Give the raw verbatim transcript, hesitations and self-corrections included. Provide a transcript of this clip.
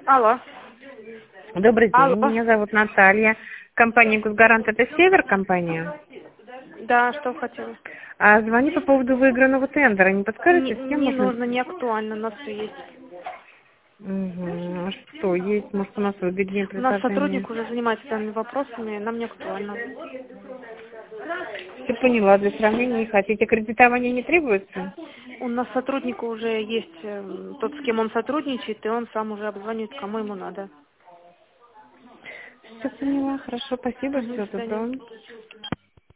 Алло. Добрый день, Алло. меня зовут Наталья. Компания «Госгарант» — это «Север» компания? Да, что вы хотели? А звоню по поводу выигранного тендера. Не Не, подскажете, с кем не можно... нужно, не актуально, у нас все есть. Угу. А что есть? Может, у нас выгоднее У нас предложение? сотрудник уже занимается данными вопросами, нам не актуально. Все поняла, для сравнения не хотите. Кредитование не требуется? У нас сотрудник уже есть, э, тот, с кем он сотрудничает, и он сам уже обзванивает, кому ему надо. Все поняла, хорошо, спасибо, Угу, до все, свидания. добро.